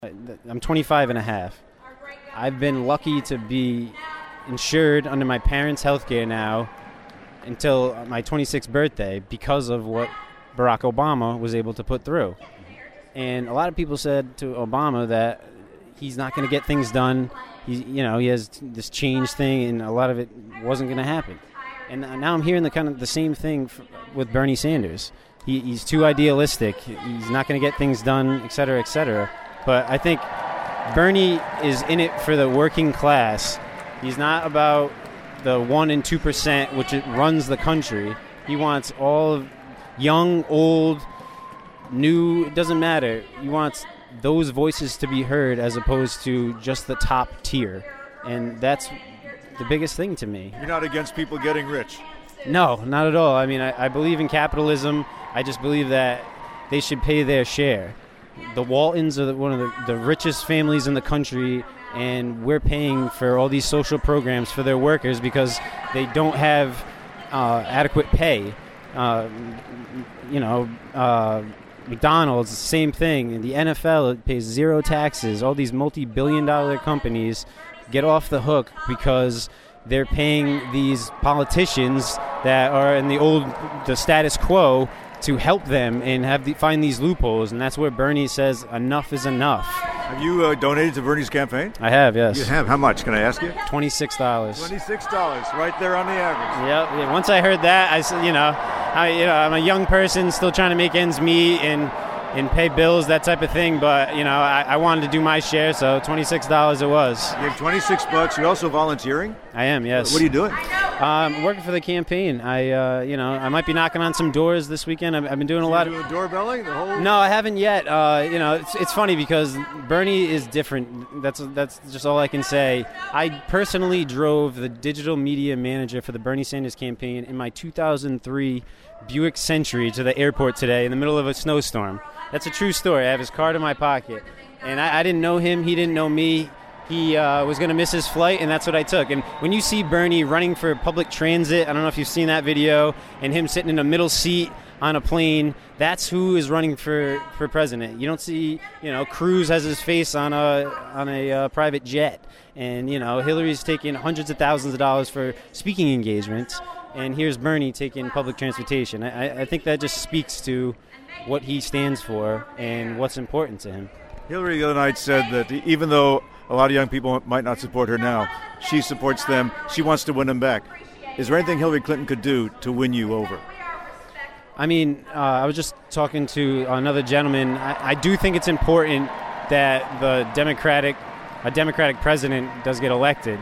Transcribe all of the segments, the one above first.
I'm 25 and a half. I've been lucky to be insured under my parents' health care now until my 26th birthday because of what Barack Obama was able to put through. And a lot of people said to Obama that he's not going to get things done. He has this change thing, and a lot of it wasn't going to happen. And now I'm hearing the same thing with Bernie Sanders. He's too idealistic. He's not going to get things done, et cetera, et cetera. But I think Bernie is in it for the working class. He's not about the 1% and 2%, which it runs the country. He wants all young, old, new, it doesn't matter. He wants those voices to be heard as opposed to just the top tier. And that's the biggest thing to me. You're not against people getting rich? No, not at all. I mean, I believe in capitalism. I just believe that they should pay their share. The Waltons are one of the richest families in the country, and we're paying for all these social programs for their workers because they don't have adequate pay. McDonald's, the same thing. The NFL pays zero taxes. All these multi-billion-dollar companies get off the hook because they're paying these politicians that are in the status quo to help them and find these loopholes, and that's where Bernie says enough is enough. Have you donated to Bernie's campaign? I have, yes. You have? How much? Can I ask you? $26. $26, right there on the average. Yep. Yeah, once I heard that, I said, I'm a young person still trying to make ends meet and pay bills, that type of thing. But I wanted to do my share, so $26 it was. You have $26. You're also volunteering? I am, yes. What are you doing? I'm working for the campaign. I might be knocking on some doors this weekend. I've been doing a lot. Doing doorbelling? The whole? No, I haven't yet. It's funny because Bernie is different. That's just all I can say. I personally drove the digital media manager for the Bernie Sanders campaign in my 2003 Buick Century to the airport today in the middle of a snowstorm. That's a true story. I have his card in my pocket. And I didn't know him. He didn't know me. He was going to miss his flight, and that's what I took. And when you see Bernie running for public transit, I don't know if you've seen that video, and him sitting in a middle seat on a plane, that's who is running for president. You don't see, Cruz has his face on a private jet. And, Hillary's taking hundreds of thousands of dollars for speaking engagements. And here's Bernie taking public transportation. I think that just speaks to what he stands for and what's important to him. Hillary the other night said that even though a lot of young people might not support her now, she supports them. She wants to win them back. Is there anything Hillary Clinton could do to win you over? I mean, I was just talking to another gentleman. I do think it's important that a Democratic president does get elected.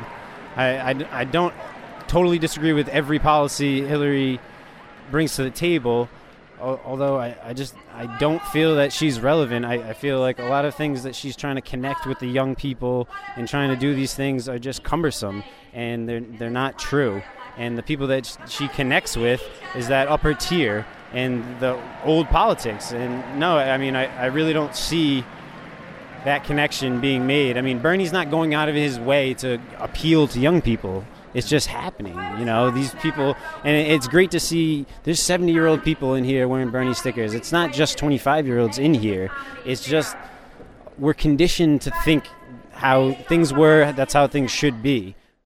I don't totally disagree with every policy Hillary brings to the table, although I don't feel that she's relevant. I feel like a lot of things that she's trying to connect with the young people and trying to do these things are just cumbersome, and they're not true. And the people that she connects with is that upper tier and the old politics. And no, I mean, I really don't see that connection being made. I mean, Bernie's not going out of his way to appeal to young people. It's just happening, these people, and it's great to see there's 70-year-old people in here wearing Bernie stickers. It's not just 25-year-olds in here. It's just we're conditioned to think how things were, that's how things should be.